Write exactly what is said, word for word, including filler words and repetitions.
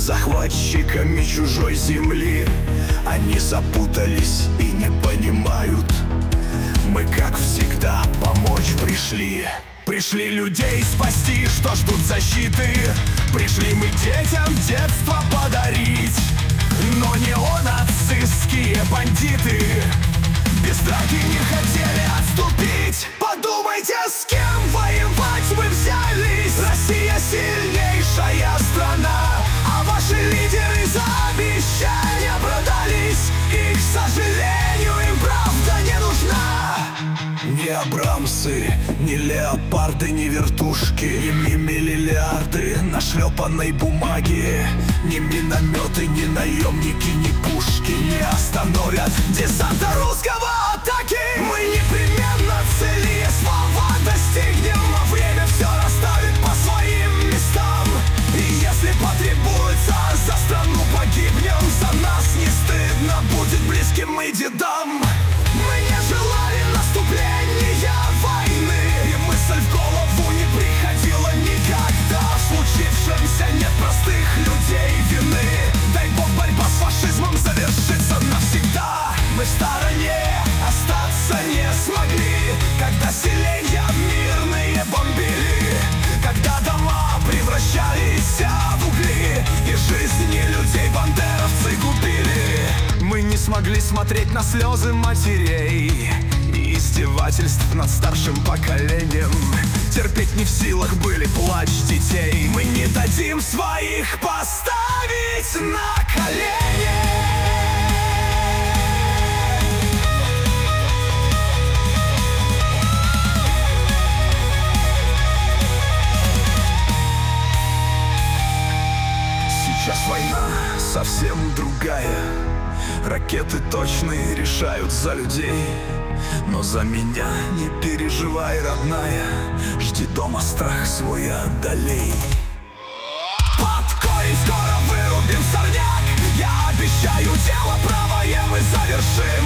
захватчиками чужой земли. Они запутались и не понимают. Мы, как всегда, помочь пришли. Пришли людей спасти, что ждут защиты. Пришли мы детям детство подарить. Но неонацистские бандиты без драки не хотели отступить. Подумайте, с кем воевать вы взялись. Россия сильнейшая страна, а ваши лидеры за обещания продались. И, к сожалению, им правда не нужна. Ни Абрамсы, ни леопарды, ни вертушки, ни миллиарды на шлепанной бумаге. Ни минометы, ни наемники, ни пушки не остановят десанта русского атаки. Мы непременно цели, слова достигнем, а время все расставит по своим местам. И если потребуется, за страну погибнем. За нас не стыдно будет близким и дедам. Мы не желали наступления войны, и мысль в голову не приходила никогда. В случившемся нет простых людей вины. Дай бог, борьба с фашизмом завершится навсегда. Мы в стороне остаться не смогли, когда селения мирные бомбили, когда дома превращались в угли, и жизни людей бандеровцы губили. Мы не смогли смотреть на слезы матерей и издевательств над старшим поколением. Терпеть не в силах были плач детей. Мы не дадим своих поставить на колени. Сейчас война совсем другая. Ракеты точные решают за людей. Но за меня не переживай, родная. Жди дома, страх свой одолей. Под корень скоро вырубим сорняк. Я обещаю, дело правое мы завершим.